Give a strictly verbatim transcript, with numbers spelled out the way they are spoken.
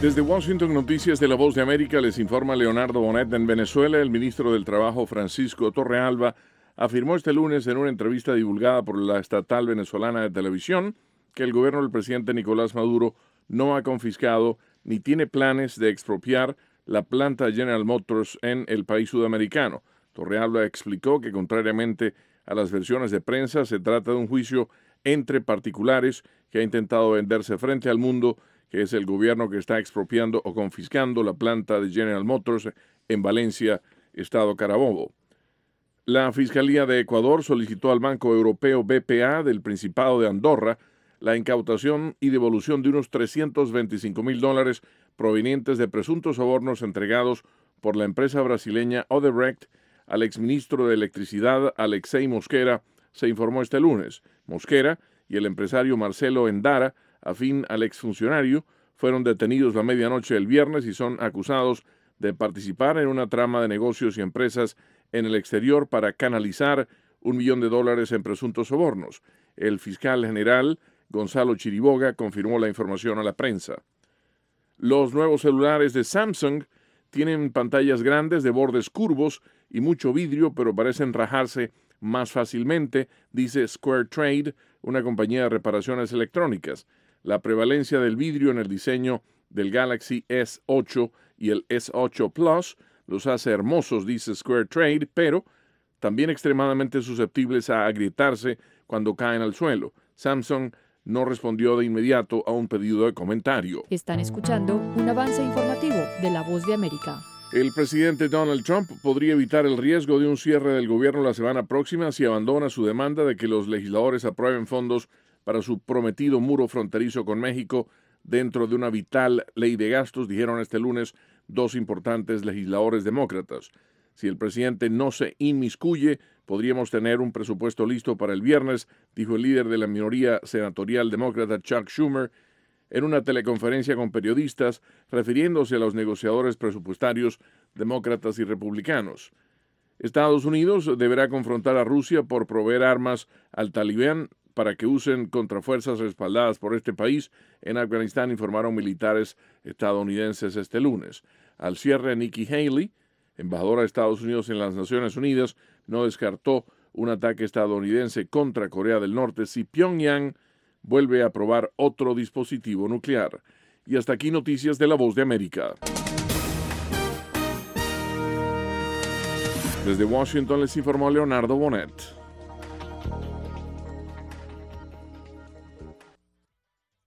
Desde Washington, Noticias de la Voz de América, les informa Leonardo Bonet. En Venezuela, el ministro del Trabajo, Francisco Torrealba, afirmó este lunes en una entrevista divulgada por la estatal venezolana de televisión que el gobierno del presidente Nicolás Maduro no ha confiscado ni tiene planes de expropiar la planta General Motors en el país sudamericano. Torrealba explicó que, contrariamente a las versiones de prensa, se trata de un juicio entre particulares que ha intentado venderse frente al mundo que es el gobierno que está expropiando o confiscando la planta de General Motors en Valencia, estado Carabobo. La Fiscalía de Ecuador solicitó al Banco Europeo B P A del Principado de Andorra la incautación y devolución de unos trescientos veinticinco mil dólares provenientes de presuntos sobornos entregados por la empresa brasileña Odebrecht al exministro de Electricidad Alexei Mosquera, se informó este lunes. Mosquera y el empresario Marcelo Endara, afín al exfuncionario, fueron detenidos la medianoche del viernes y son acusados de participar en una trama de negocios y empresas en el exterior para canalizar un millón de dólares en presuntos sobornos. El fiscal general Gonzalo Chiriboga confirmó la información a la prensa. Los nuevos celulares de Samsung tienen pantallas grandes de bordes curvos y mucho vidrio, pero parecen rajarse más fácilmente, dice Square Trade, una compañía de reparaciones electrónicas. La prevalencia del vidrio en el diseño del Galaxy S ocho y el S ocho Plus los hace hermosos, dice Square Trade, pero también extremadamente susceptibles a agrietarse cuando caen al suelo. Samsung no respondió de inmediato a un pedido de comentario. Están escuchando un avance informativo de La Voz de América. El presidente Donald Trump podría evitar el riesgo de un cierre del gobierno la semana próxima si abandona su demanda de que los legisladores aprueben fondos para su prometido muro fronterizo con México dentro de una vital ley de gastos, dijeron este lunes dos importantes legisladores demócratas. Si el presidente no se inmiscuye, podríamos tener un presupuesto listo para el viernes, dijo el líder de la minoría senatorial demócrata Chuck Schumer en una teleconferencia con periodistas, refiriéndose a los negociadores presupuestarios demócratas y republicanos. Estados Unidos deberá confrontar a Rusia por proveer armas al Talibán para que usen contra fuerzas respaldadas por este país en Afganistán, informaron militares estadounidenses este lunes. Al cierre, Nikki Haley, embajadora de Estados Unidos en las Naciones Unidas, no descartó un ataque estadounidense contra Corea del Norte si Pyongyang vuelve a probar otro dispositivo nuclear. Y hasta aquí noticias de La Voz de América. Desde Washington les informó Leonardo Bonet.